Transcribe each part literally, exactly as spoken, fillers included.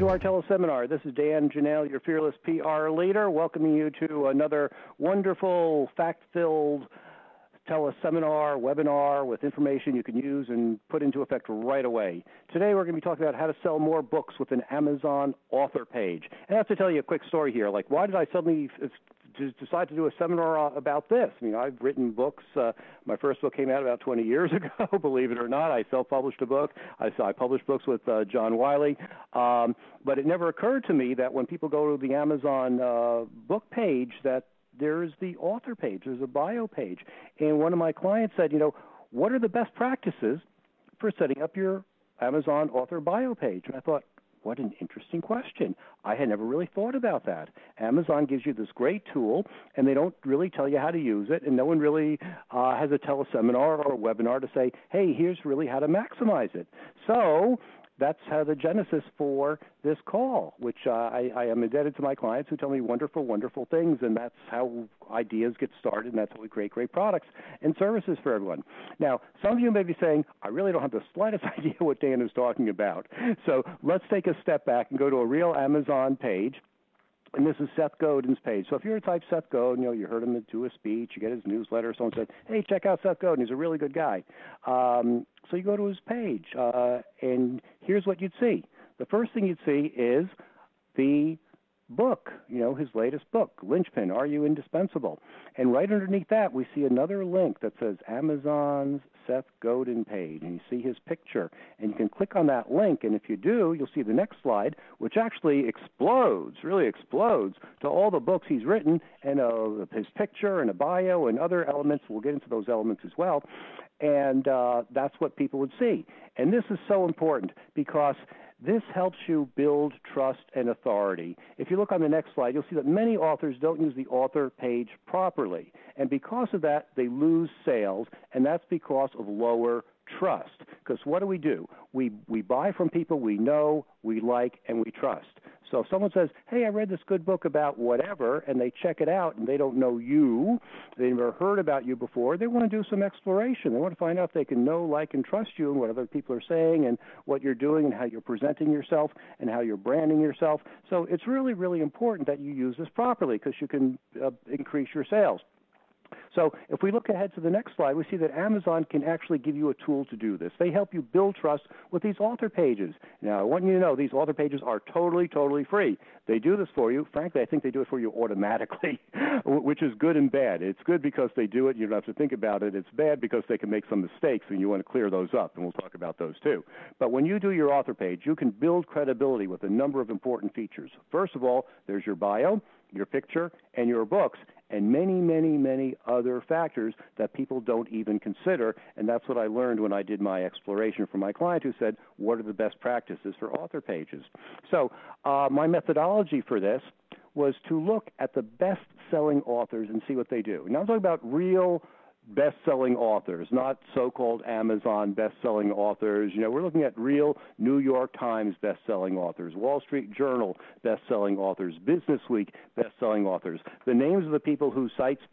to our teleseminar. This is Dan Janelle, your fearless P R leader, welcoming you to another wonderful, fact-filled teleseminar, webinar with information you can use and put into effect right away. Today we're going to be talking about how to sell more books with an Amazon author page. And I have to tell you a quick story here. Like, why did I suddenly decide to do a seminar about this? I mean, I've written books. Uh, my first book came out about twenty years ago, believe it or not. I self-published a book. I, I published books with uh, John Wiley. Um, but it never occurred to me that when people go to the Amazon uh, book page that there's the author page, there's a bio page. And one of my clients said, you know, what are the best practices for setting up your Amazon author bio page? And I thought, what an interesting question. I had never really thought about that. Amazon gives you this great tool, and they don't really tell you how to use it, and no one really uh, has a teleseminar or a webinar to say, hey, here's really how to maximize it. So that's how the genesis for this call, which uh, I, I am indebted to my clients who tell me wonderful, wonderful things, and that's how ideas get started, and that's how we create great products and services for everyone. Now, some of you may be saying, I really don't have the slightest idea what Dan is talking about. So let's take a step back and go to a real Amazon page. And this is Seth Godin's page. So if you were to type Seth Godin, you know, you heard him do a speech, you get his newsletter, someone said, hey, check out Seth Godin. He's a really good guy. Um, so you go to his page, uh, and here's what you'd see. The first thing you'd see is the book, you know, his latest book, Linchpin, Are You Indispensable? And right underneath that, we see another link that says Amazon's Seth Godin page, and you see his picture. And you can click on that link, and if you do, you'll see the next slide, which actually explodes, really explodes, to all the books he's written, and uh, his picture and a bio and other elements. We'll get into those elements as well. And uh, that's what people would see. And this is so important because this helps you build trust and authority. If you look on the next slide, you'll see that many authors don't use the author page properly. And because of that, they lose sales, and that's because of lower trust. Because what do we do? We, we buy from people we know, we like, and we trust. So if someone says, hey, I read this good book about whatever, and they check it out, and they don't know you, they've never heard about you before, they want to do some exploration. They want to find out if they can know, like, and trust you and what other people are saying and what you're doing and how you're presenting yourself and how you're branding yourself. So it's really, really important that you use this properly because you can uh, increase your sales. So if we look ahead to the next slide, we see that Amazon can actually give you a tool to do this. They help you build trust with these author pages. Now, I want you to know these author pages are totally, totally free. They do this for you. Frankly, I think they do it for you automatically, which is good and bad. It's good because they do it. You don't have to think about it. It's bad because they can make some mistakes, and you want to clear those up, and we'll talk about those too. But when you do your author page, you can build credibility with a number of important features. First of all, there's your bio, your picture, and your books, and many, many, many other factors that people don't even consider. And that's what I learned when I did my exploration for my client who said, what are the best practices for author pages? So uh, my methodology for this was to look at the best-selling authors and see what they do. Now I'm talking about real best-selling authors, not so-called Amazon best-selling authors. You know, we're looking at real New York Times best-selling authors, Wall Street Journal best-selling authors, Business Week best-selling authors. The names of the people whose sites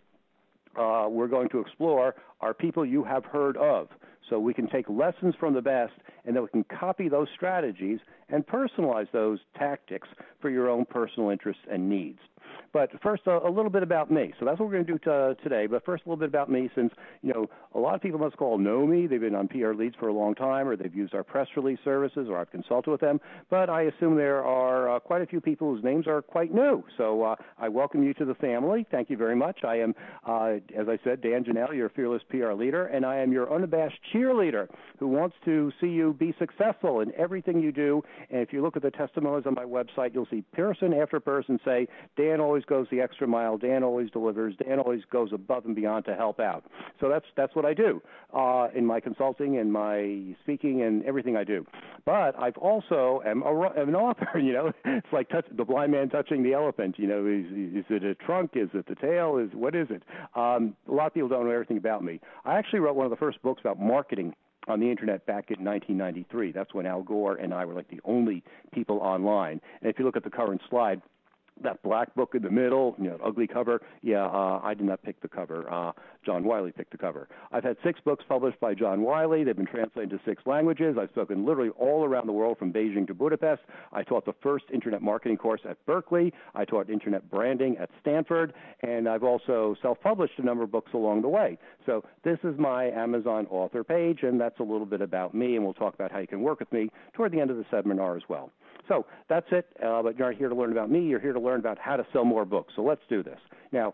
uh, we're going to explore are people you have heard of. So we can take lessons from the best, and then we can copy those strategies and personalize those tactics for your own personal interests and needs. But first, a, a little bit about me. So that's what we're going to do t- today. But first, a little bit about me, since you know a lot of people on this call know me. They've been on P R Leads for a long time, or they've used our press release services, or I've consulted with them. But I assume there are uh, quite a few people whose names are quite new. So uh, I welcome you to the family. Thank you very much. I am, uh, as I said, Dan Janelle, your fearless P R leader, and I am your unabashed cheerleader who wants to see you be successful in everything you do. And if you look at the testimonials on my website, you'll see person after person say, Dan always goes the extra mile, Dan always delivers, Dan always goes above and beyond to help out. So that's that's what I do uh, in my consulting and my speaking and everything I do. But I've also am, a, am an author. You know, it's like touch, the blind man touching the elephant. You know, is, is it a trunk? Is it the tail? Is what is it? Um, a lot of people don't know everything about me. I actually wrote one of the first books about marketing on the internet back in nineteen ninety-three. That's when Al Gore and I were like the only people online. And if you look at the current slide, that black book in the middle, you know, ugly cover. Yeah, uh, I did not pick the cover. Uh, John Wiley picked the cover. I've had six books published by John Wiley. They've been translated to six languages. I've spoken literally all around the world from Beijing to Budapest. I taught the first internet marketing course at Berkeley. I taught internet branding at Stanford. And I've also self-published a number of books along the way. So this is my Amazon author page, and that's a little bit about me, and we'll talk about how you can work with me toward the end of the seminar as well. So that's it, uh, but you're not here to learn about me. You're here to learn about how to sell more books. So let's do this. Now,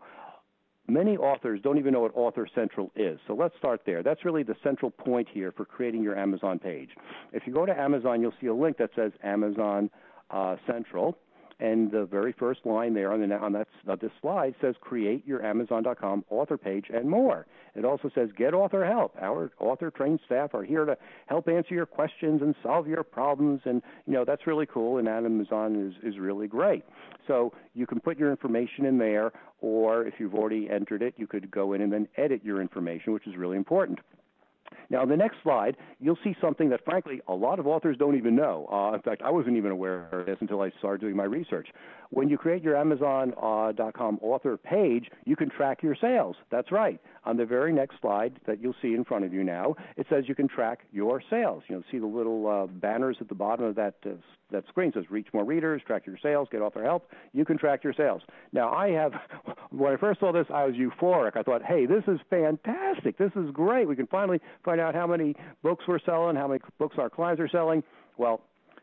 many authors don't even know what Author Central is. So let's start there. That's really the central point here for creating your Amazon page. If you go to Amazon, you'll see a link that says Amazon uh, Central. And the very first line there on, the, on that, uh, this slide says create your Amazon dot com author page and more. It also says get author help. Our author trained staff are here to help answer your questions and solve your problems. And, you know, that's really cool, and Amazon is, is really great. So you can put your information in there, or if you've already entered it, you could go in and then edit your information, which is really important. Now, on the next slide, you'll see something that, frankly, a lot of authors don't even know. Uh, in fact, I wasn't even aware of this until I started doing my research. When you create your Amazon dot com uh, author page, you can track your sales. That's right. On the very next slide that you'll see in front of you now, it says you can track your sales. You know, see the little uh, banners at the bottom of that uh, that screen. It says reach more readers, track your sales, get author help. You can track your sales. Now, I have, when I first saw this, I was euphoric. I thought, hey, this is fantastic. This is great. We can finally find out how many books we're selling, how many books our clients are selling. Well,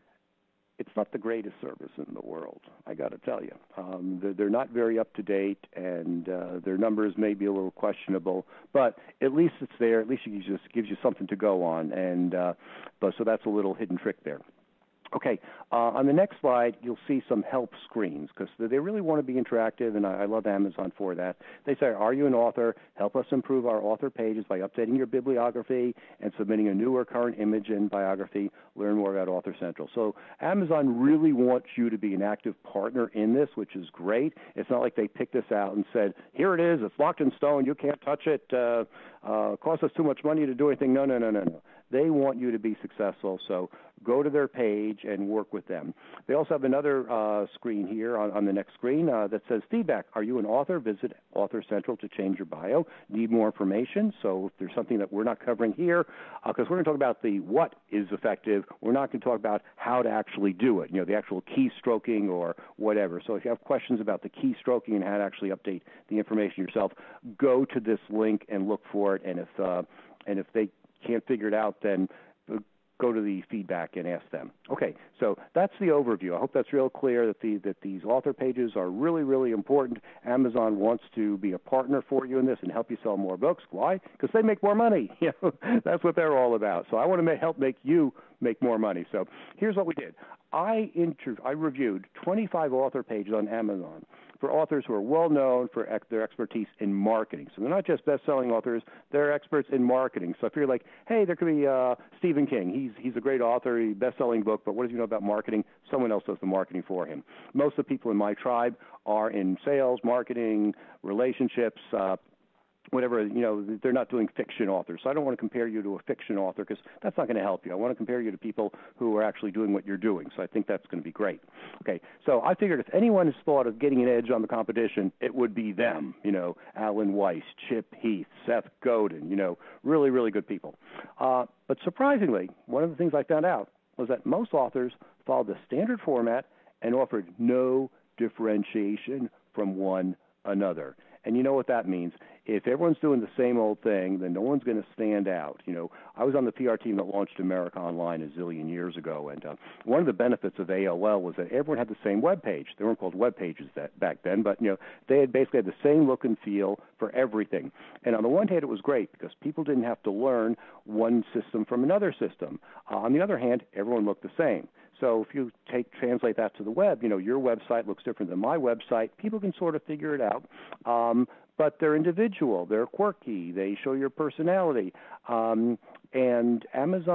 it's not the greatest service in the world, I got to tell you. Um, they're, they're not very up to date, and uh, their numbers may be a little questionable, but at least it's there. At least it just gives you something to go on, and uh, but so that's a little hidden trick there. Okay, uh, on the next slide, you'll see some help screens because they really want to be interactive, and I, I love Amazon for that. They say, are you an author? Help us improve our author pages by updating your bibliography and submitting a new or current image and biography. Learn more about Author Central. So Amazon really wants you to be an active partner in this, which is great. It's not like they picked this out and said, here it is, it's locked in stone, you can't touch it, uh, uh, costs us too much money to do anything. No, no, no, no, no. They want you to be successful, so go to their page and work with them. They also have another uh, screen here on, on the next screen uh, that says feedback. Are you an author? Visit Author Central to change your bio. Need more information? So if there's something that we're not covering here, because uh, we're going to talk about the what is effective, we're not going to talk about how to actually do it, you know, the actual keystroking or whatever. So if you have questions about the keystroking and how to actually update the information yourself, go to this link and look for it. And if uh, and if they can't figure it out, then go to the feedback and ask them. Okay, so that's the overview. I hope that's real clear that the that these author pages are really, really important. Amazon wants to be a partner for you in this and help you sell more books. Why? Because they make more money. You know, that's what they're all about. So I want to make, help make you make more money. So here's what we did. I inter- I reviewed twenty-five author pages on Amazon for authors who are well known for ex- their expertise in marketing. So they're not just best-selling authors; they're experts in marketing. So if you're like, hey, there could be uh, Stephen King. He's he's a great author, a best-selling book, but what does he know about marketing? Someone else does the marketing for him. Most of the people in my tribe are in sales, marketing, relationships. Uh, Whatever, you know, they're not doing fiction authors. So I don't want to compare you to a fiction author because that's not going to help you. I want to compare you to people who are actually doing what you're doing. So I think that's going to be great. Okay, so I figured if anyone has thought of getting an edge on the competition, it would be them. You know, Alan Weiss, Chip Heath, Seth Godin, you know, really, really good people. Uh, but surprisingly, one of the things I found out was that most authors followed the standard format and offered no differentiation from one another. And you know what that means. If everyone's doing the same old thing, then no one's going to stand out. You know, I was on the P R team that launched America Online a zillion years ago, and uh, one of the benefits of A O L was that everyone had the same web page. They weren't called web pages that, back then, but, you know, they had basically had the same look and feel for everything. And on the one hand, it was great because people didn't have to learn one system from another system. Uh, on the other hand, everyone looked the same. So if you take translate that to the web, you know, your website looks different than my website. People can sort of figure it out, um, but they're individual. They're quirky. They show your personality. Um, and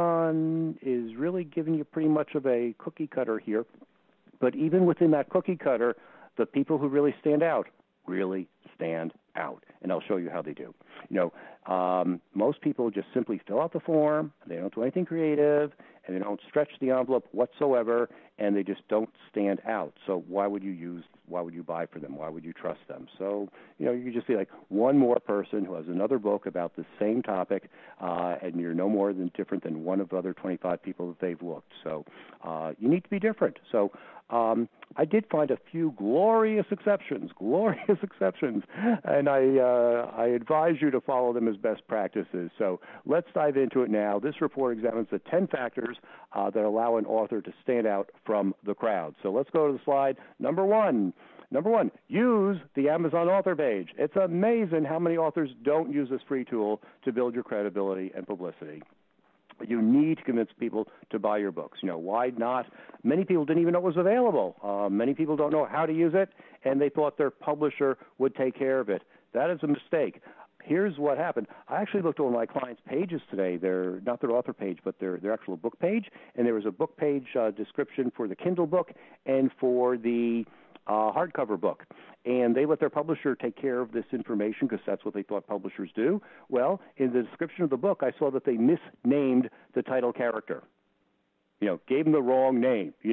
Amazon is really giving you pretty much of a cookie cutter here. But even within that cookie cutter, the people who really stand out really stand out, and I'll show you how they do. You know, Um, most people just simply fill out the form, they don't do anything creative, and they don't stretch the envelope whatsoever, and they just don't stand out. So why would you use, why would you buy for them? Why would you trust them? So, you know, you could just be like one more person who has another book about the same topic, uh, and you're no more than different than one of the other twenty-five people that they've looked. So uh, you need to be different. So um, I did find a few glorious exceptions, glorious exceptions, and I, uh, I advise you to follow them as best practices. So let's dive into it now. This report examines the ten factors uh, that allow an author to stand out from the crowd. So let's go to the slide. Number one. Number one, use the Amazon author page. It's amazing how many authors don't use this free tool to build your credibility and publicity. You need to convince people to buy your books. You know, why not? Many people didn't even know it was available. Uh, many people don't know how to use it, and they thought their publisher would take care of it. That is a mistake. Here's what happened. I actually looked on my clients' pages today. Their not their author page, but their their actual book page, and there was a book page uh, description for the Kindle book and for the uh, hardcover book. And they let their publisher take care of this information because that's what they thought publishers do. Well, in the description of the book, I saw that they misnamed the title character. You know, gave them the wrong name. You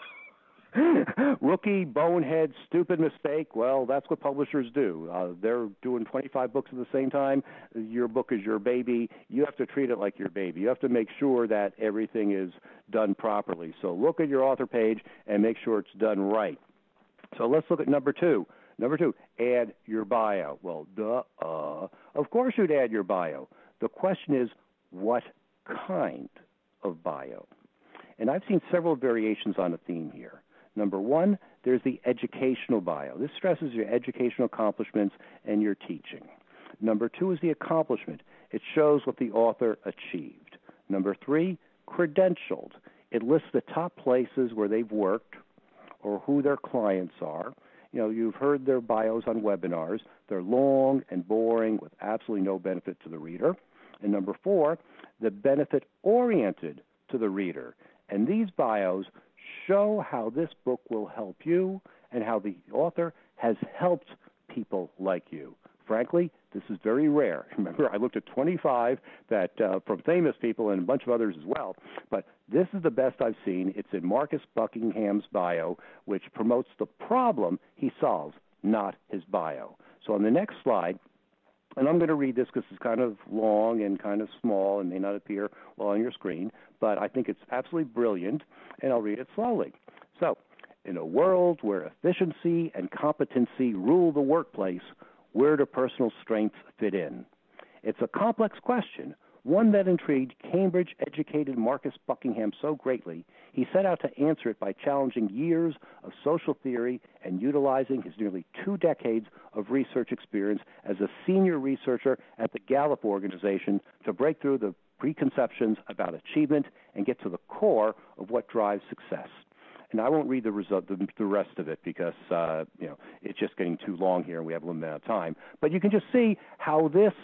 know. Rookie, bonehead, stupid mistake. Well, that's what publishers do. Uh, they're doing twenty-five books at the same time. Your book is your baby. You have to treat it like your baby. You have to make sure that everything is done properly. So look at your author page and make sure it's done right. So let's look at number two. Number two, add your bio. Well, duh, uh, of course you'd add your bio. The question is, what kind of bio? And I've seen several variations on a theme here. Number one, there's the educational bio. This stresses your educational accomplishments and your teaching. Number two is the accomplishment. It shows what the author achieved. Number three, credentialed. It lists the top places where they've worked or who their clients are. You know, you've heard their bios on webinars. They're long and boring with absolutely no benefit to the reader. And number four, the benefit-oriented to the reader. And these bios show how this book will help you and how the author has helped people like you. Frankly, this is very rare. Remember, I looked at twenty-five that uh, from famous people and a bunch of others as well, but this is the best I've seen. It's in Marcus Buckingham's bio, which promotes the problem he solves, not his bio. So on the next slide, and I'm going to read this because it's kind of long and kind of small and may not appear well on your screen, but I think it's absolutely brilliant, and I'll read it slowly. So, in a world where efficiency and competency rule the workplace, where do personal strengths fit in? It's a complex question, one that intrigued Cambridge-educated Marcus Buckingham so greatly, he set out to answer it by challenging years of social theory and utilizing his nearly two decades of research experience as a senior researcher at the Gallup organization to break through the preconceptions about achievement and get to the core of what drives success. And I won't read the, result, the, the rest of it because uh, you know it's just getting too long here and we have a limited amount of time. But you can just see how this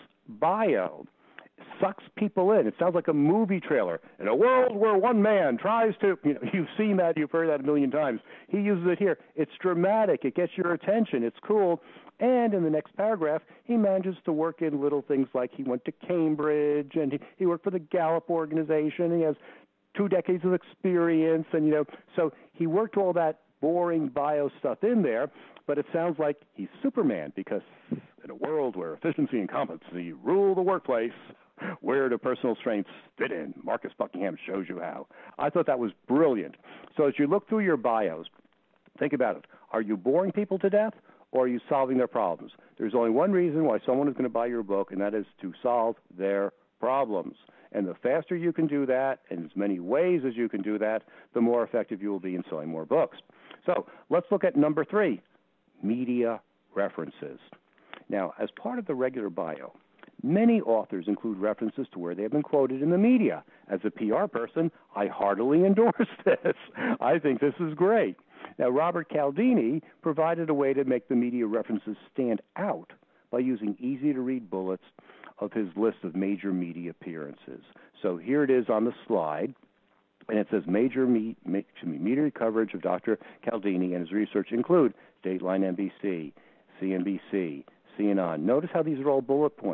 bio sucks people in. It sounds like a movie trailer. In a world where one man tries to, you know, you've seen that, you've heard that a million times. He uses it here. It's dramatic. It gets your attention. It's cool. And in the next paragraph, he manages to work in little things like he went to Cambridge and he, he worked for the Gallup organization. He has two decades of experience, and you know, so he worked all that boring bio stuff in there, but it sounds like he's Superman because in a world where efficiency and competency rule the workplace, where do personal strengths fit in? Marcus Buckingham shows you how. I thought that was brilliant. So as you look through your bios, think about it. Are you boring people to death, or are you solving their problems? There's only one reason why someone is going to buy your book, and that is to solve their problems. And the faster you can do that, in as many ways as you can do that, the more effective you will be in selling more books. So let's look at number three, media references. Now, as part of the regular bio, many authors include references to where they have been quoted in the media. As a P R person, I heartily endorse this. I think this is great. Now, Robert Cialdini provided a way to make the media references stand out by using easy-to-read bullets of his list of major media appearances. So here it is on the slide, and it says major me, me, media coverage of Doctor Cialdini and his research include Dateline N B C, C N B C, C N N. Notice how these are all bullet points.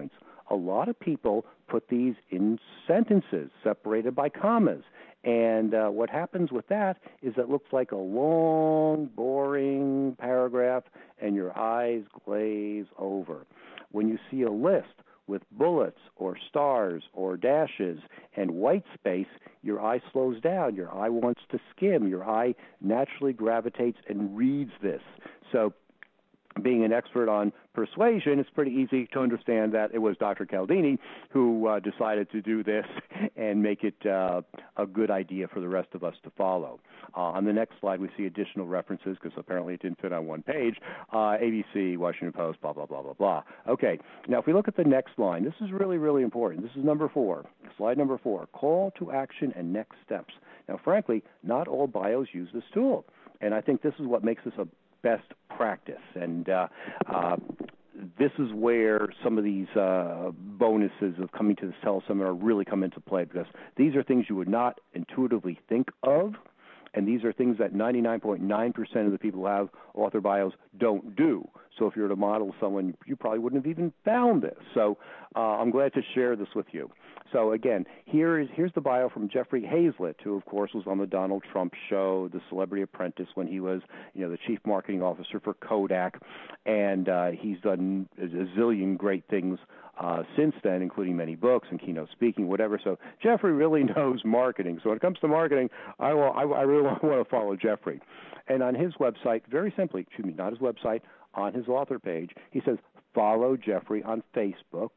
a lot of people put these in sentences separated by commas. And uh, what happens with that is it looks like a long, boring paragraph, and your eyes glaze over. When you see a list with bullets or stars or dashes and white space, your eye slows down. Your eye wants to skim. Your eye naturally gravitates and reads this. So being an expert on persuasion, it's pretty easy to understand that it was Doctor Cialdini who uh, decided to do this and make it uh, a good idea for the rest of us to follow. Uh, on the next slide, we see additional references because apparently it didn't fit on one page. Uh, A B C, Washington Post, blah, blah, blah, blah, blah. Okay, now if we look at the next line, this is really, really important. This is number four, slide number four, call to action and next steps. Now, frankly, not all bios use this tool, and I think this is what makes this a best practice, and uh, uh, this is where some of these uh, bonuses of coming to this teleseminar really come into play, because these are things you would not intuitively think of, and these are things that ninety-nine point nine percent of the people who have author bios don't do. So if you were to model someone, you probably wouldn't have even found this. So uh, I'm glad to share this with you. So again, here is here's the bio from Jeffrey Hazlett, who of course was on the Donald Trump show, The Celebrity Apprentice, when he was, you know, the chief marketing officer for Kodak, and uh, he's done a zillion great things uh, since then, including many books and keynote speaking, whatever. So Jeffrey really knows marketing. So when it comes to marketing, I will, I, I really want to follow Jeffrey. And on his website, very simply, excuse me, not his website, on his author page, he says, follow Jeffrey on Facebook.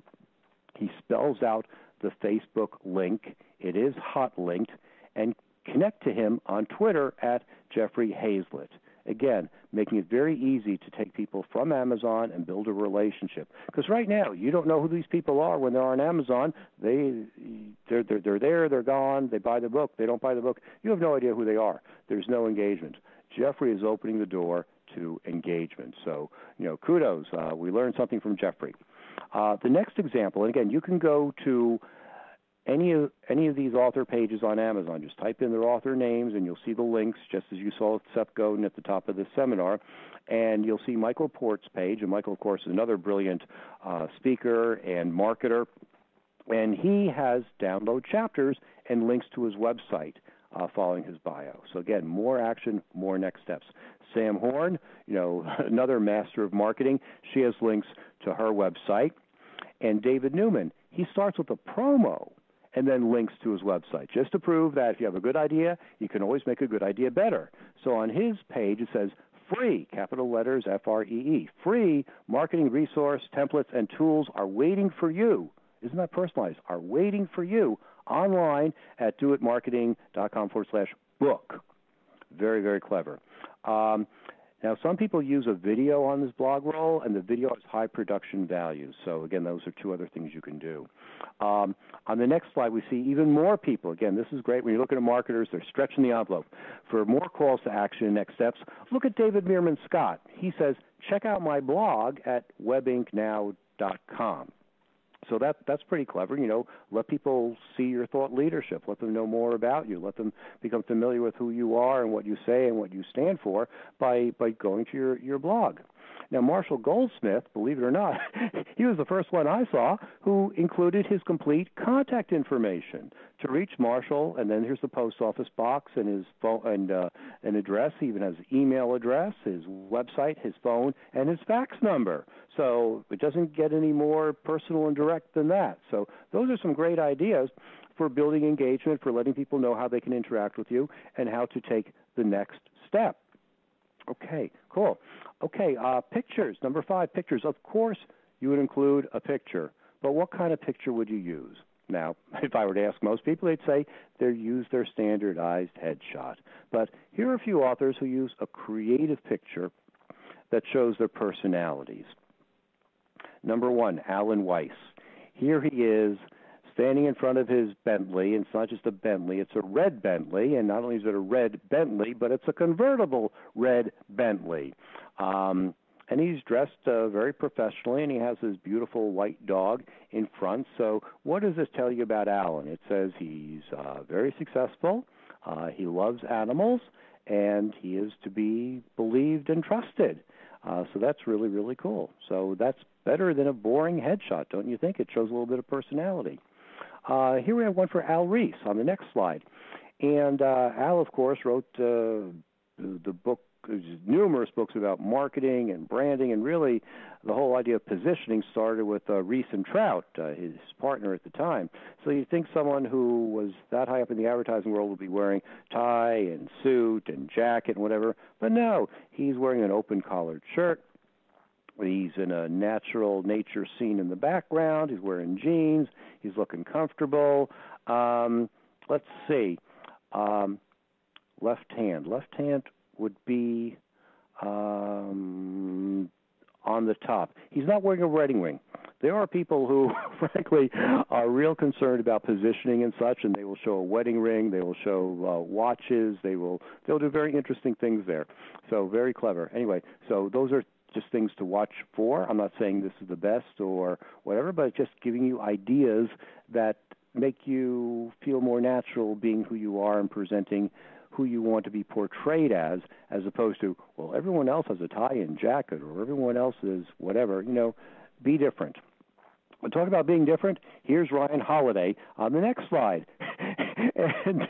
He spells out the Facebook link. It is hot linked. And connect to him on Twitter at Jeffrey Hazlett. Again, making it very easy to take people from Amazon and build a relationship. Because right now, you don't know who these people are when they're on Amazon. They, they're, they're, they're there, they're gone, they buy the book, they don't buy the book. You have no idea who they are. There's no engagement. Jeffrey is opening the door to engagement. So, you know, kudos. Uh, we learned something from Jeffrey. Uh, the next example, and again, you can go to any of any of these author pages on Amazon. Just type in their author names, and you'll see the links, just as you saw with Seth Godin at the top of this seminar. And you'll see Michael Port's page. And Michael, of course, is another brilliant uh, speaker and marketer. And he has download chapters and links to his website uh, following his bio. So again, more action, more next steps. Sam Horn, you know, another master of marketing. She has links to her website. And David Newman, he starts with a promo and then links to his website, just to prove that if you have a good idea, you can always make a good idea better. So on his page, it says, free, capital letters, F R E E, free marketing resource, templates, and tools are waiting for you. Isn't that personalized? Are waiting for you online at doitmarketing.com forward slash book. Very, very clever. Um, now, some people use a video on this blog roll, and the video has high production value. So, again, those are two other things you can do. Um, on the next slide, we see even more people. Again, this is great. When you're looking at marketers, they're stretching the envelope. For more calls to action and next steps, look at David Meerman Scott. He says, check out my blog at web inc now dot com. So that that's pretty clever. You know, let people see your thought leadership. Let them know more about you. Let them become familiar with who you are and what you say and what you stand for by, by going to your, your blog. Now, Marshall Goldsmith, believe it or not, he was the first one I saw who included his complete contact information. To reach Marshall, and then here's the post office box and his phone and uh, an address. He even has email address, his website, his phone, and his fax number. So it doesn't get any more personal and direct than that. So those are some great ideas for building engagement, for letting people know how they can interact with you, and how to take the next step. Okay, cool. Okay, uh, pictures. Number five, pictures. Of course, you would include a picture, but what kind of picture would you use? Now, if I were to ask most people, they'd say they use their standardized headshot. But here are a few authors who use a creative picture that shows their personalities. Number one, Alan Weiss. Here he is standing in front of his Bentley, and it's not just a Bentley, it's a red Bentley, and not only is it a red Bentley, but it's a convertible red Bentley. Um, and he's dressed uh, very professionally, and he has his beautiful white dog in front. So what does this tell you about Alan? It says he's uh, very successful, uh, he loves animals, and he is to be believed and trusted. Uh, so that's really, really cool. So that's better than a boring headshot, don't you think? It shows a little bit of personality. Uh, here we have one for Al Ries on the next slide. And uh, Al, of course, wrote uh, the, the book, numerous books about marketing and branding, and really the whole idea of positioning started with uh, Ries and Trout, uh, his partner at the time. So you'd think someone who was that high up in the advertising world would be wearing tie and suit and jacket and whatever, but no, he's wearing an open-collared shirt. He's in a natural nature scene in the background. He's wearing jeans. He's looking comfortable. Um, let's see. Um, left hand. Left hand would be um, on the top. He's not wearing a wedding ring. There are people who, frankly, are real concerned about positioning and such, and they will show a wedding ring. They will show uh, watches. They will they'll do very interesting things there. So very clever. Anyway, so those are just things to watch for. I'm not saying this is the best or whatever, but just giving you ideas that make you feel more natural being who you are and presenting who you want to be portrayed as, as opposed to, well, everyone else has a tie and jacket or everyone else is whatever. You know, be different. We'll talk about being different. Here's Ryan Holiday on the next slide. And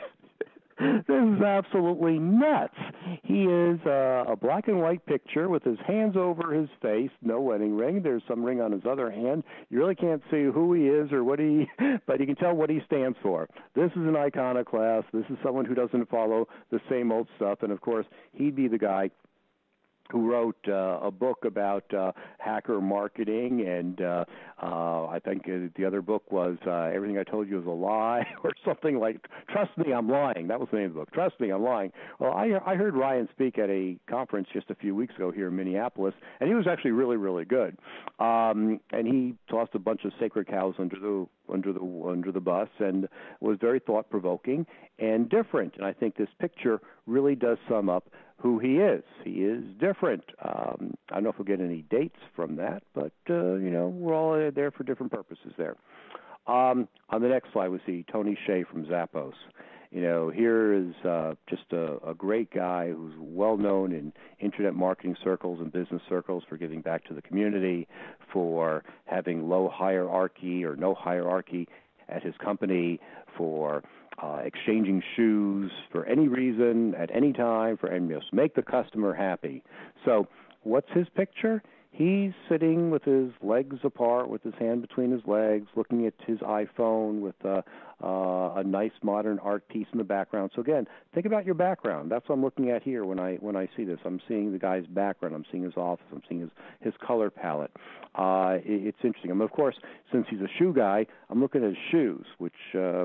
this is absolutely nuts. He is uh, a black and white picture with his hands over his face, no wedding ring. There's some ring on his other hand. You really can't see who he is or what he, but you can tell what he stands for. This is an iconoclast. This is someone who doesn't follow the same old stuff. And, of course, he'd be the guy who wrote uh, a book about uh, hacker marketing, and uh, uh, I think uh, the other book was uh, Everything I Told You Was a Lie, or something like, Trust Me, I'm Lying. That was the name of the book, Trust Me, I'm Lying. Well, I, I heard Ryan speak at a conference just a few weeks ago here in Minneapolis, and he was actually really, really good. Um, and he tossed a bunch of sacred cows under the under the under the bus, and was very thought-provoking and different. And I think this picture really does sum up who he is. He is different. Um, I don't know if we'll get any dates from that, but, uh, you know, we're all there for different purposes there. Um, on the next slide, we see Tony Hsieh from Zappos. You know, here is uh, just a, a great guy who's well-known in internet marketing circles and business circles for giving back to the community, for having low hierarchy or no hierarchy at his company, for Uh, exchanging shoes for any reason, at any time, for and just make the customer happy. So what's his picture? He's sitting with his legs apart, with his hand between his legs, looking at his iPhone with uh, uh, a nice modern art piece in the background. So again, think about your background. That's what I'm looking at here when I when I see this. I'm seeing the guy's background. I'm seeing his office. I'm seeing his, his color palette. Uh, it, it's interesting. I mean, of course, since he's a shoe guy, I'm looking at his shoes, which uh,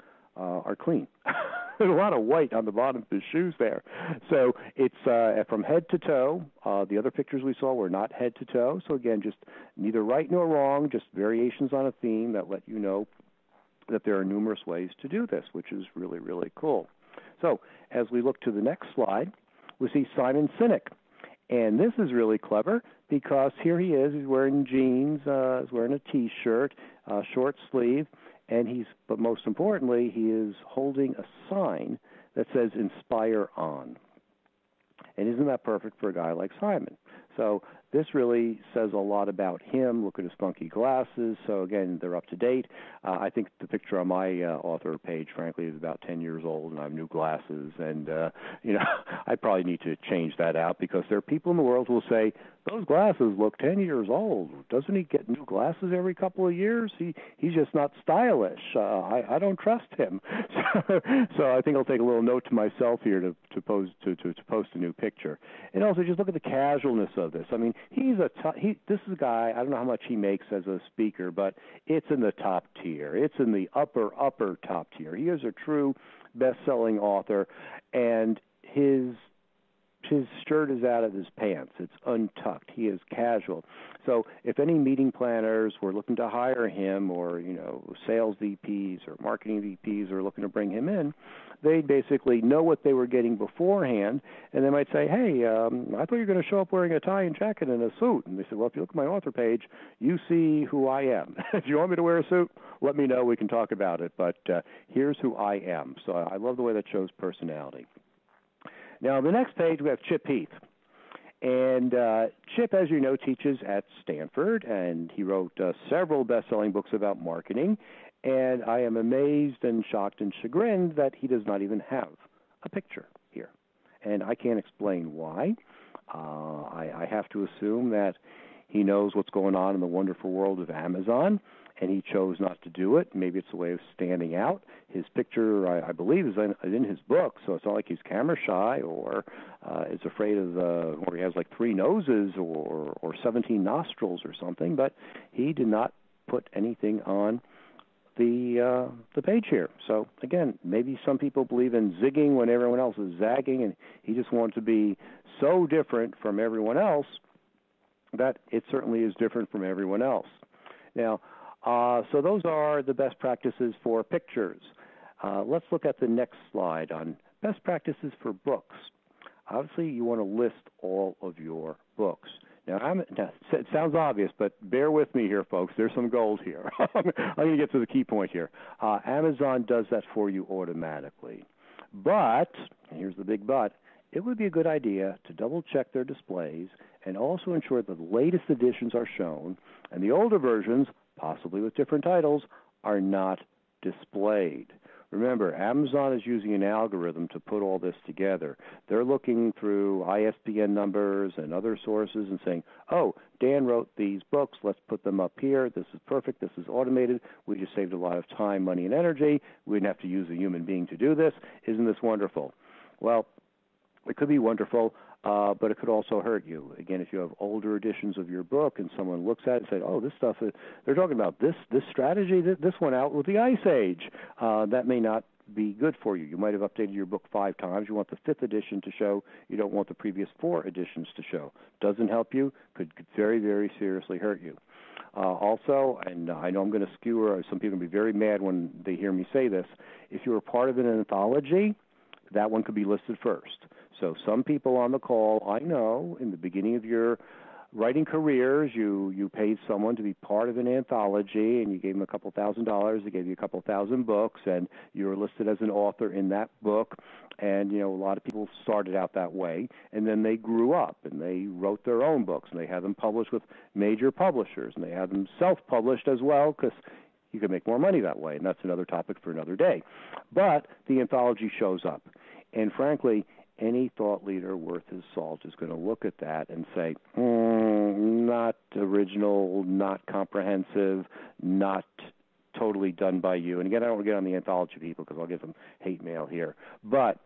Uh, are clean. There's a lot of white on the bottom of his shoes there. So it's uh, from head to toe. Uh, the other pictures we saw were not head to toe. So again, just neither right nor wrong, just variations on a theme that let you know that there are numerous ways to do this, which is really, really cool. So as we look to the next slide, we see Simon Sinek. And this is really clever because here he is. He's wearing jeans. Uh, he's wearing a T-shirt, uh, short sleeve. And he's, but most importantly, he is holding a sign that says "Inspire On." And isn't that perfect for a guy like Simon? So this really says a lot about him. Look at his funky glasses. So again, they're up to date. Uh, I think the picture on my uh, author page, frankly, is about ten years old, and I have new glasses. And, uh, you know, I probably need to change that out because there are people in the world who will say, those glasses look ten years old. Doesn't he get new glasses every couple of years? He He's just not stylish. Uh, I, I don't trust him. So, so I think I'll take a little note to myself here to, to, pose, to, to, to post a new picture. And also just look at the casualness of this. I mean, he's a t- he. This is a guy, I don't know how much he makes as a speaker, but it's in the top tier. It's in the upper, upper top tier. He is a true best-selling author, and his his shirt is out of his pants. It's untucked. He is casual. So if any meeting planners were looking to hire him, or, you know, sales V Ps or marketing V Ps are looking to bring him in, they'd basically know what they were getting beforehand, and they might say, hey, um, I thought you were going to show up wearing a tie and jacket and a suit. And they said, well, if you look at my author page, you see who I am. If you want me to wear a suit, let me know. We can talk about it. But uh, here's who I am. So I love the way that shows personality. Now, on the next page, we have Chip Heath. And uh, Chip, as you know, teaches at Stanford, and he wrote uh, several best-selling books about marketing. And I am amazed and shocked and chagrined that he does not even have a picture here. And I can't explain why. Uh, I, I have to assume that he knows what's going on in the wonderful world of Amazon, and he chose not to do it. Maybe it's a way of standing out. His picture, I, I believe, is in, in his book, so it's not like he's camera shy or uh, is afraid of, uh, or he has like three noses or, or seventeen nostrils or something, but he did not put anything on the uh, the page here. So, again, maybe some people believe in zigging when everyone else is zagging, and he just wants to be so different from everyone else that it certainly is different from everyone else. Now, uh, so those are the best practices for pictures. Uh, let's look at the next slide on best practices for books. Obviously, you want to list all of your books. Now, I'm, now, it sounds obvious, but bear with me here, folks. There's some gold here. I'm going to get to the key point here. Uh, Amazon does that for you automatically. But, and here's the big but, it would be a good idea to double-check their displays and also ensure that the latest editions are shown and the older versions, possibly with different titles, are not displayed. Remember, Amazon is using an algorithm to put all this together. They're looking through I S B N numbers and other sources and saying, oh, Dan wrote these books, let's put them up here. This is perfect. This is automated. We just saved a lot of time, money, and energy. We didn't have to use a human being to do this. Isn't this wonderful? Well, it could be wonderful, uh, but it could also hurt you. Again, if you have older editions of your book and someone looks at it and says, oh, this stuff, is, they're talking about this this strategy, this one out with the Ice Age, uh, that may not be good for you. You might have updated your book five times. You want the fifth edition to show. You don't want the previous four editions to show. Doesn't help you. Could, could very, very seriously hurt you. Uh, also, and I know I'm going to skewer, some people will be very mad when they hear me say this, if you're a part of an anthology, that one could be listed first. So some people on the call, I know, in the beginning of your writing careers, you, you paid someone to be part of an anthology, and you gave them a couple thousand dollars, they gave you a couple thousand books, and you were listed as an author in that book. And, you know, a lot of people started out that way, and then they grew up, and they wrote their own books, and they had them published with major publishers, and they had them self-published as well, because you can make more money that way, and that's another topic for another day. But the anthology shows up, and frankly, any thought leader worth his salt is going to look at that and say, mm, not original, not comprehensive, not totally done by you. And again, I don't want to get on the anthology people because I'll get some hate mail here. But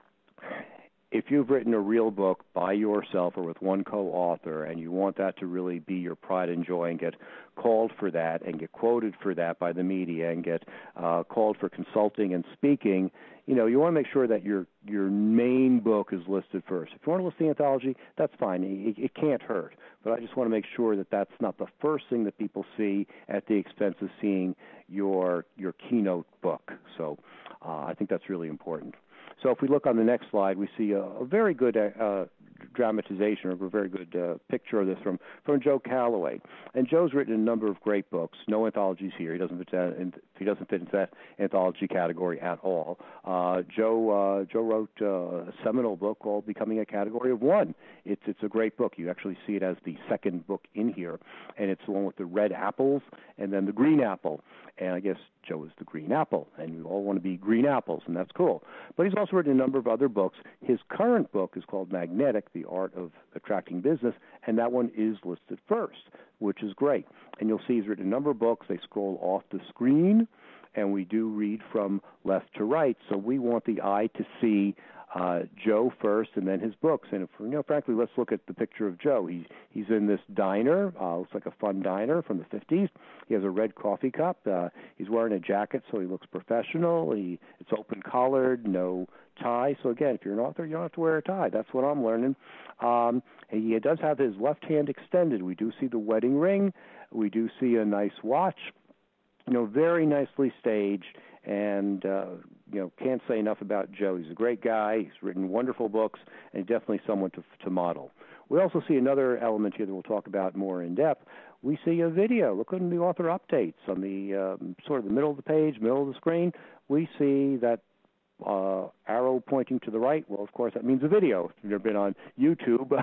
if you've written a real book by yourself or with one co-author and you want that to really be your pride and joy and get called for that and get quoted for that by the media and get uh, called for consulting and speaking, you know, you want to make sure that your your main book is listed first. If you want to list the anthology, that's fine. It, it can't hurt. But I just want to make sure that that's not the first thing that people see at the expense of seeing your your keynote book. So uh, I think that's really important. So if we look on the next slide, we see a, a very good uh, dramatization or a very good uh, picture of this from, from Joe Calloway. And Joe's written a number of great books. No anthologies here. He doesn't fit, in, he doesn't fit into that anthology category at all. Uh, Joe uh, Joe wrote uh, a seminal book called Becoming a Category of One. It's it's a great book. You actually see it as the second book in here, and it's the one with the red apples and then the green apple. And I guess Joe is the green apple, and we all want to be green apples, and that's cool. But he's also written a number of other books. His current book is called Magnetic, The Art of Attracting Business, and that one is listed first, which is great. And you'll see he's written a number of books. They scroll off the screen, and we do read from left to right, so we want the eye to see uh, Joe first and then his books. And, if, you know, frankly, let's look at the picture of Joe. He, he's in this diner. Uh, looks like a fun diner from the fifties. He has a red coffee cup. Uh, he's wearing a jacket, so he looks professional. He, it's open-collared, no tie. So, again, if you're an author, you don't have to wear a tie. That's what I'm learning. Um, he does have his left hand extended. We do see the wedding ring. We do see a nice watch. You know, very nicely staged, and, uh, you know, can't say enough about Joe. He's a great guy. He's written wonderful books, and definitely someone to, to model. We also see another element here that we'll talk about more in depth. We see a video. Look at the author updates on the um, sort of the middle of the page, middle of the screen. We see that uh, arrow pointing to the right. Well, of course, that means a video. If you've never been on YouTube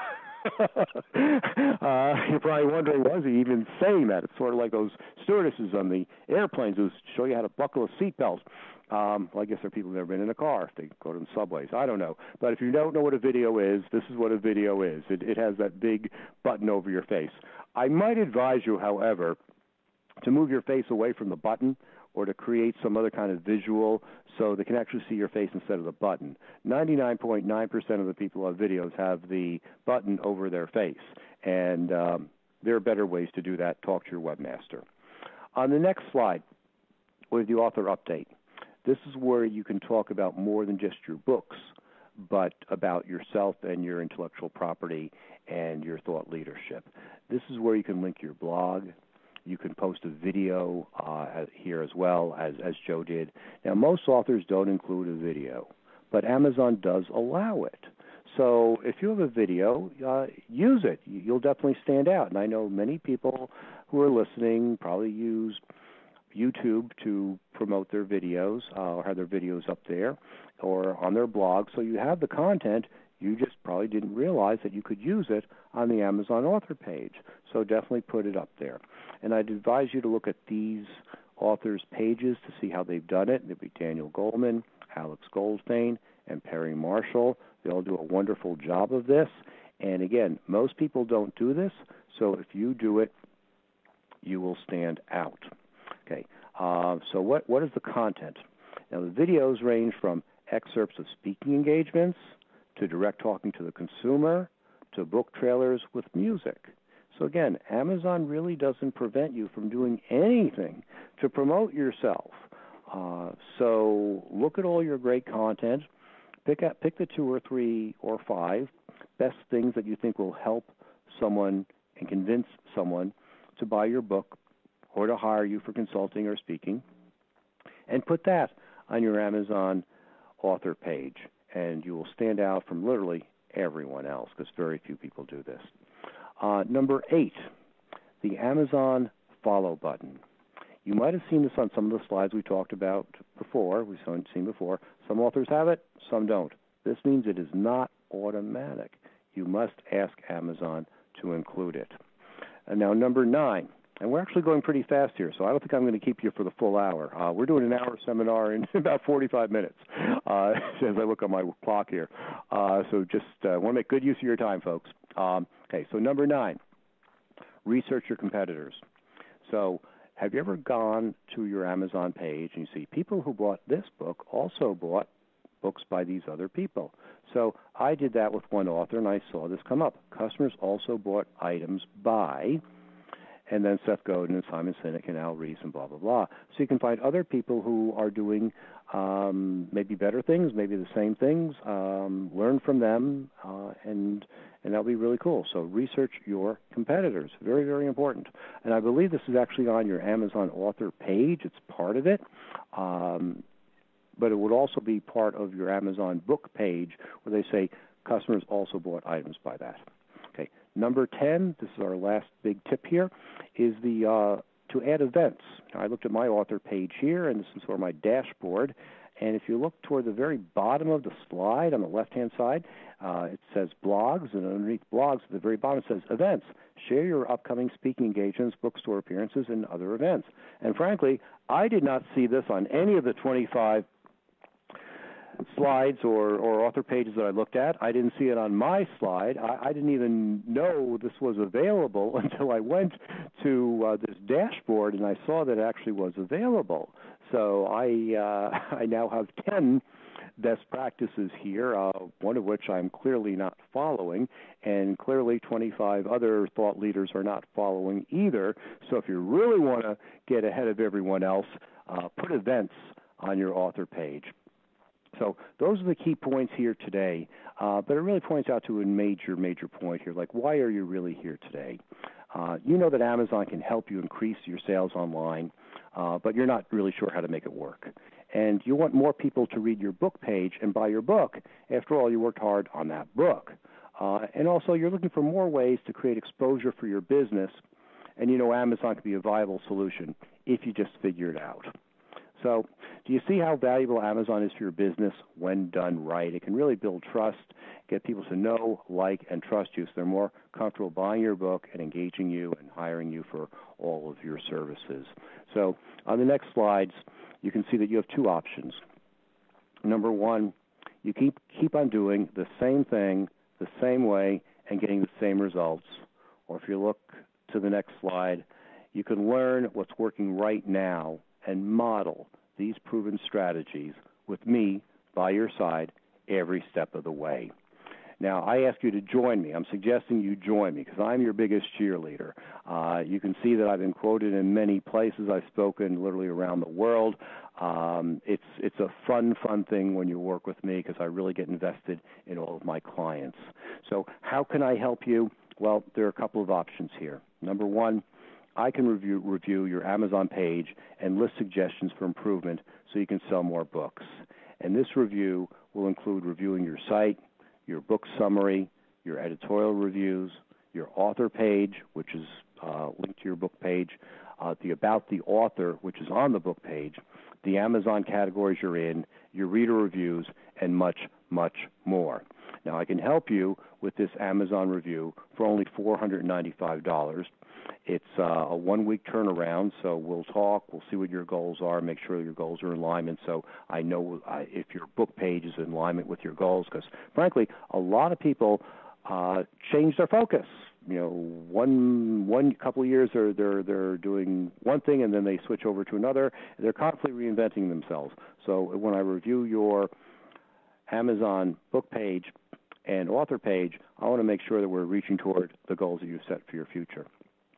uh, you're probably wondering, was he even saying that? It's sort of like those stewardesses on the airplanes who show you how to buckle a seatbelt. Um, well, I guess there are people who've never been in a car if they go to the subways. I don't know. But if you don't know what a video is, this is what a video is. It, it has that big button over your face. I might advise you, however, to move your face away from the button or to create some other kind of visual so they can actually see your face instead of the button. ninety-nine point nine percent of the people on videos have the button over their face, and um, there are better ways to do that. Talk to your webmaster. On the next slide, we have the author update. This is where you can talk about more than just your books, but about yourself and your intellectual property and your thought leadership. This is where you can link your blog. You can post a video uh, here as well, as, as Joe did. Now, most authors don't include a video, but Amazon does allow it. So if you have a video, uh, use it. You'll definitely stand out. And I know many people who are listening probably use YouTube to promote their videos uh, or have their videos up there or on their blog. So you have the content. You just probably didn't realize that you could use it on the Amazon author page. So definitely put it up there. And I'd advise you to look at these authors' pages to see how they've done it. There'd be Daniel Goleman, Alex Goldstein, and Perry Marshall. They all do a wonderful job of this. And again, most people don't do this, so if you do it, you will stand out. Okay, uh, so what, what is the content? Now, the videos range from excerpts of speaking engagements to direct talking to the consumer to book trailers with music. So again, Amazon really doesn't prevent you from doing anything to promote yourself. Uh, so look at all your great content. Pick up, pick the two or three or five best things that you think will help someone and convince someone to buy your book or to hire you for consulting or speaking, and put that on your Amazon author page, and you will stand out from literally everyone else because very few people do this. Uh, number eight, the Amazon follow button. You might have seen this on some of the slides we talked about before, we've seen before. Some authors have it, some don't. This means it is not automatic. You must ask Amazon to include it. And now number nine, and we're actually going pretty fast here, so I don't think I'm going to keep you for the full hour. Uh, we're doing an hour seminar in about forty-five minutes uh, as I look on my clock here. Uh, so just uh, want to make good use of your time, folks. Um, okay, so number nine, research your competitors. So have you ever gone to your Amazon page and you see people who bought this book also bought books by these other people? So I did that with one author, and I saw this come up. Customers also bought items by, and then Seth Godin and Simon Sinek and Al Ries and blah, blah, blah. So you can find other people who are doing um, maybe better things, maybe the same things, um, learn from them, uh, and and that'll be really cool. So research your competitors. Very, very important. And I believe this is actually on your Amazon author page. It's part of it. Um, but it would also be part of your Amazon book page where they say customers also bought items by that. Okay. Number ten, this is our last big tip here, is the uh, to add events. Now, I looked at my author page here, and this is for my dashboard. And if you look toward the very bottom of the slide on the left-hand side, uh, it says blogs, and underneath blogs at the very bottom it says events. Share your upcoming speaking engagements, bookstore appearances, and other events. And frankly, I did not see this on any of the twenty-five slides or, or author pages that I looked at. I didn't see it on my slide. I, I didn't even know this was available until I went to uh, this dashboard and I saw that it actually was available. So I uh, I now have ten best practices here, uh, one of which I'm clearly not following, and clearly twenty-five other thought leaders are not following either. So if you really want to get ahead of everyone else, uh, put events on your author page. So those are the key points here today, uh, but it really points out to a major, major point here, like why are you really here today? Uh, you know that Amazon can help you increase your sales online, uh, but you're not really sure how to make it work. And you want more people to read your book page and buy your book. After all, you worked hard on that book. Uh, and also, you're looking for more ways to create exposure for your business, and you know Amazon can be a viable solution if you just figure it out. So do you see how valuable Amazon is for your business when done right? It can really build trust, get people to know, like, and trust you so they're more comfortable buying your book and engaging you and hiring you for all of your services. So on the next slides, you can see that you have two options. Number one, you keep, keep on doing the same thing the same way and getting the same results. Or if you look to the next slide, you can learn what's working right now and model these proven strategies with me by your side every step of the way. Now, I ask you to join me. I'm suggesting you join me because I'm your biggest cheerleader. Uh, you can see that I've been quoted in many places. I've spoken literally around the world. Um, it's it's a fun, fun thing when you work with me because I really get invested in all of my clients. So how can I help you? Well, there are a couple of options here. Number one, I can review, review your Amazon page and list suggestions for improvement so you can sell more books. And this review will include reviewing your site, your book summary, your editorial reviews, your author page, which is uh, linked to your book page, uh, the About the Author, which is on the book page, the Amazon categories you're in, your reader reviews, and much, much more. Now, I can help you with this Amazon review for only four hundred ninety-five dollars. It's uh, a one-week turnaround, so we'll talk, we'll see what your goals are, make sure your goals are in alignment so I know uh, if your book page is in alignment with your goals, because, frankly, a lot of people uh, change their focus. You know, one one couple of years they're, they're, they're doing one thing and then they switch over to another. They're constantly reinventing themselves. So when I review your Amazon book page and author page, I want to make sure that we're reaching toward the goals that you've set for your future.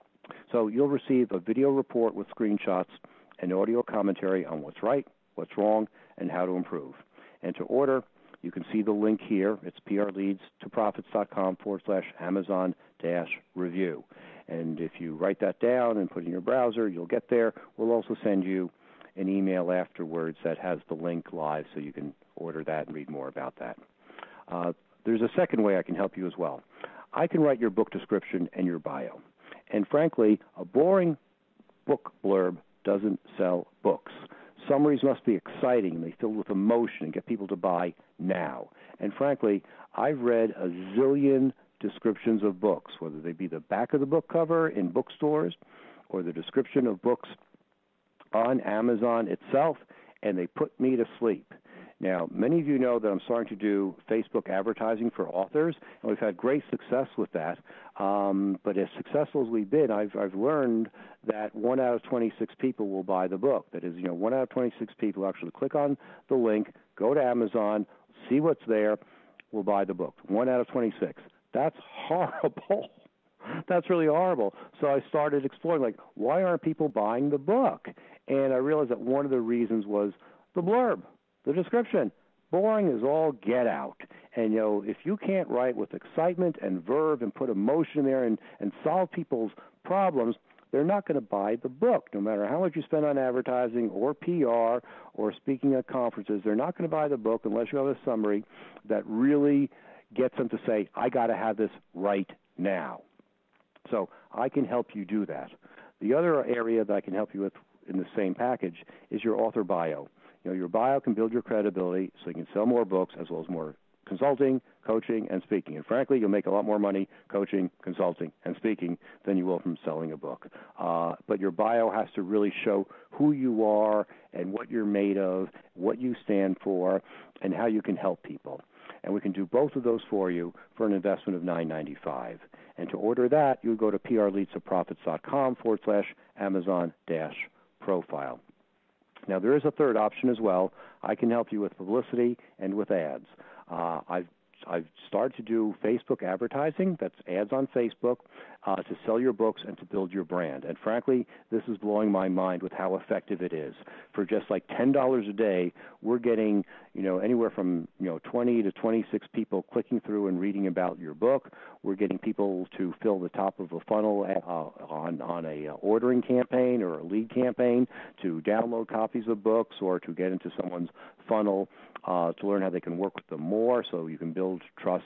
So you'll receive a video report with screenshots and audio commentary on what's right, what's wrong, and how to improve. And to order, you can see the link here. It's prleads2profits.com forward slash Amazon dash review. And if you write that down and put it in your browser, you'll get there. We'll also send you an email afterwards that has the link live so you can order that and read more about that. Uh, there's a second way I can help you as well. I can write your book description and your bio. And frankly, a boring book blurb doesn't sell books. Summaries must be exciting and they fill with emotion and get people to buy now. And frankly, I've read a zillion descriptions of books, whether they be the back of the book cover in bookstores or the description of books on Amazon itself, and they put me to sleep. Now, many of you know that I'm starting to do Facebook advertising for authors, and we've had great success with that. Um, but as successful as we've been, I've, I've learned that one out of twenty-six people will buy the book. That is, you know, one out of twenty-six people actually click on the link, go to Amazon, see what's there, will buy the book. One out of twenty-six. That's horrible. That's really horrible. So I started exploring, like, why aren't people buying the book? And I realized that one of the reasons was the blurb. The description, boring is all get out. And, you know, if you can't write with excitement and verve and put emotion there and, and solve people's problems, they're not going to buy the book. No matter how much you spend on advertising or P R or speaking at conferences, they're not going to buy the book unless you have a summary that really gets them to say, I got to have this right now. So I can help you do that. The other area that I can help you with in the same package is your author bio. You know, your bio can build your credibility so you can sell more books as well as more consulting, coaching, and speaking. And frankly, you'll make a lot more money coaching, consulting, and speaking than you will from selling a book. Uh, but your bio has to really show who you are and what you're made of, what you stand for, and how you can help people. And we can do both of those for you for an investment of nine ninety-five. And to order that, you would go to prleads2profits.com forward slash Amazon dash profile. Now, there is a third option as well. I can help you with publicity and with ads. Uh, I've I've started to do Facebook advertising. That's ads on Facebook uh, to sell your books and to build your brand. And frankly, this is blowing my mind with how effective it is. For just like ten dollars a day, we're getting, you know, anywhere from, you know, twenty to twenty-six people clicking through and reading about your book. We're getting people to fill the top of a funnel uh, on, on a uh, ordering campaign or a lead campaign, to download copies of books or to get into someone's funnel uh, to learn how they can work with them more so you can build trust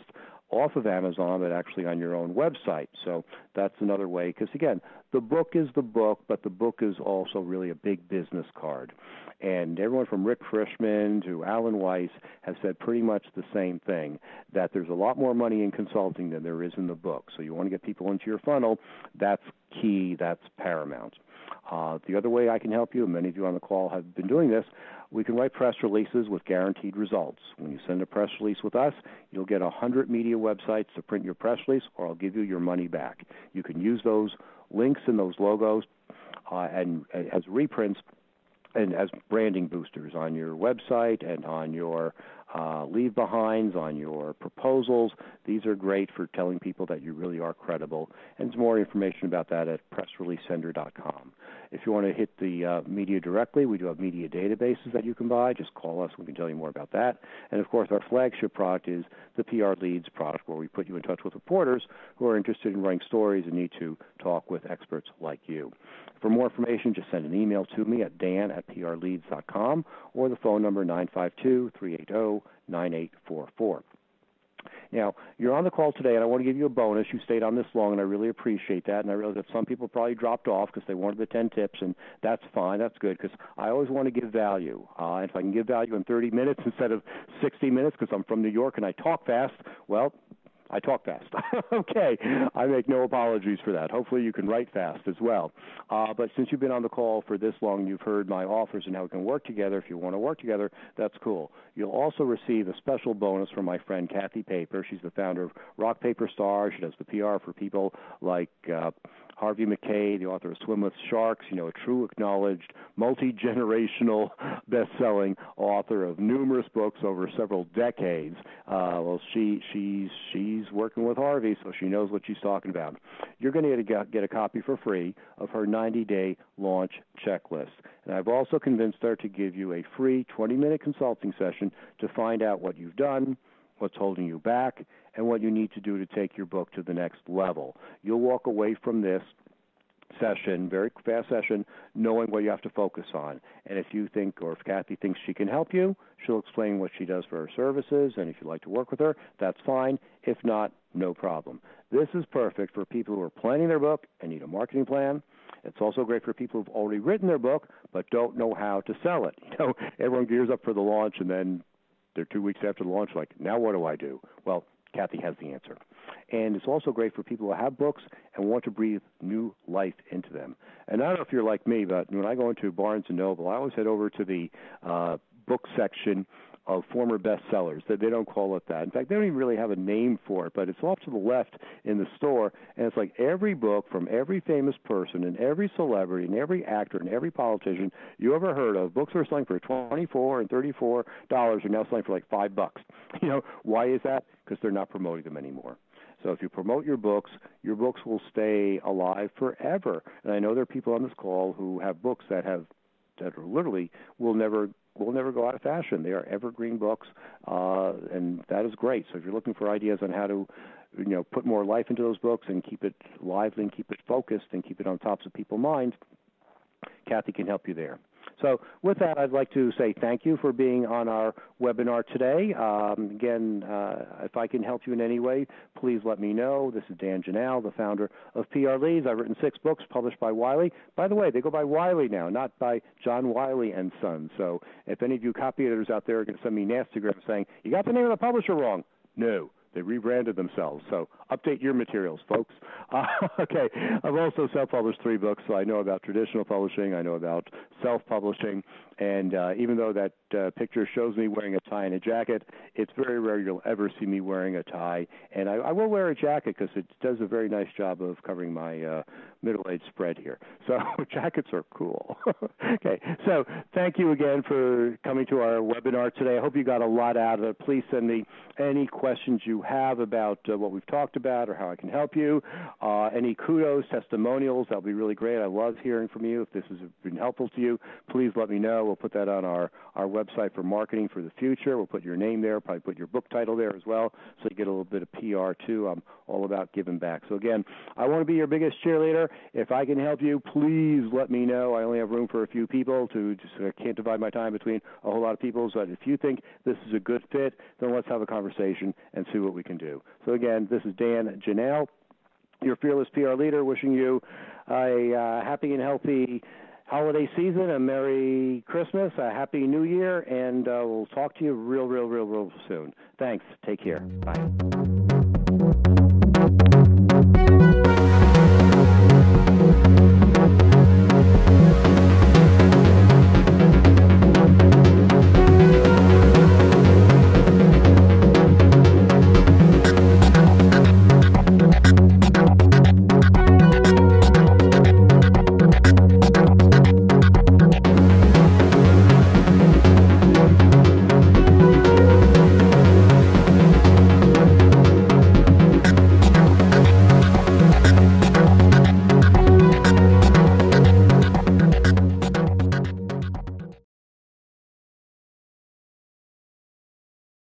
off of Amazon, but actually on your own website. So that's another way, because again, the book is the book, but the book is also really a big business card. And everyone from Rick Frischman to Alan Weiss have said pretty much the same thing, that there's a lot more money in consulting than there is in the book. So you want to get people into your funnel, that's key, that's paramount. Uh, the other way I can help you, and many of you on the call have been doing this, we can write press releases with guaranteed results. When you send a press release with us, you'll get one hundred media websites to print your press release, or I'll give you your money back. You can use those links and those logos uh, and, and as reprints and as branding boosters on your website and on your uh, leave behinds, on your proposals. These are great for telling people that you really are credible. And there's more information about that at press release sender dot com. If you want to hit the uh, media directly, we do have media databases that you can buy. Just call us. We can tell you more about that. And, of course, our flagship product is the P R Leads product, where we put you in touch with reporters who are interested in writing stories and need to talk with experts like you. For more information, just send an email to me at dan at p r leads dot com or the phone number nine five two, three eight zero, nine eight four four. Now, you're on the call today, and I want to give you a bonus. You stayed on this long, and I really appreciate that. And I realize that some people probably dropped off because they wanted the ten tips, and that's fine. That's good, because I always want to give value. Uh, and if I can give value in thirty minutes instead of sixty minutes because I'm from New York and I talk fast, well, I talk fast. Okay. I make no apologies for that. Hopefully you can write fast as well. Uh, but since you've been on the call for this long, you've heard my offers and how we can work together. If you want to work together, that's cool. You'll also receive a special bonus from my friend Kathy Paper. She's the founder of Rock Paper Star. She does the P R for people like uh, Harvey McKay, the author of Swim with Sharks, you know, a true acknowledged multi-generational best-selling author of numerous books over several decades. Uh, well, she she's she's working with Harvey, so she knows what she's talking about. You're going to get, get a copy for free of her ninety-day launch checklist. And I've also convinced her to give you a free twenty-minute consulting session to find out what you've done, what's holding you back, and what you need to do to take your book to the next level. You'll walk away from this session, very fast session, knowing what you have to focus on. And if you think, or if Kathy thinks she can help you, she'll explain what she does for her services, and if you'd like to work with her, that's fine. If not, no problem. This is perfect for people who are planning their book and need a marketing plan. It's also great for people who've already written their book but don't know how to sell it. You know, everyone gears up for the launch, and then they're two weeks after the launch, like, now what do I do? Well, Kathy has the answer. And it's also great for people who have books and want to breathe new life into them. And I don't know if you're like me, but when I go into Barnes and Noble, I always head over to the uh, book section of former bestsellers. They don't call it that. In fact, they don't even really have a name for it, but it's off to the left in the store, and it's like every book from every famous person and every celebrity and every actor and every politician you ever heard of. Books are selling for twenty-four dollars and thirty-four dollars are now selling for like five bucks. You know, why is that? Because they're not promoting them anymore. So if you promote your books, your books will stay alive forever. And I know there are people on this call who have books that have that are literally will never will never go out of fashion. They are evergreen books, uh, and that is great. So if you're looking for ideas on how to, you know, put more life into those books and keep it lively and keep it focused and keep it on top of people's minds, Kathy can help you there. So with that, I'd like to say thank you for being on our webinar today. Um, again, uh, if I can help you in any way, please let me know. This is Dan Janal, the founder of P R Leads. I've written six books published by Wiley. By the way, they go by Wiley now, not by John Wiley and Sons. So if any of you copy editors out there are going to send me nasty grams saying, you got the name of the publisher wrong, no. They rebranded themselves. So update your materials, folks. Uh, okay. I've also self-published three books, so I know about traditional publishing. I know about self-publishing. And uh, even though that uh, picture shows me wearing a tie and a jacket, it's very rare you'll ever see me wearing a tie. And I, I will wear a jacket because it does a very nice job of covering my uh, middle-aged spread here. So jackets are cool. Okay. So thank you again for coming to our webinar today. I hope you got a lot out of it. Please send me any questions you have about uh, what we've talked about or how I can help you. Uh, any kudos, testimonials, that'll be really great. I love hearing from you. If this has been helpful to you, please let me know. We'll put that on our, our website. website for marketing for the future. We'll put your name there, probably put your book title there as well, so you get a little bit of P R too. I'm all about giving back. So again, I want to be your biggest cheerleader. If I can help you, please let me know. I only have room for a few people to just uh, can't divide my time between a whole lot of people. So if you think this is a good fit, then let's have a conversation and see what we can do. So again, this is Dan Janal, your Fearless P R leader, wishing you a uh, happy and healthy holiday season, a Merry Christmas, a Happy New Year, and uh, we'll talk to you real, real, real, real soon. Thanks. Take care. Bye.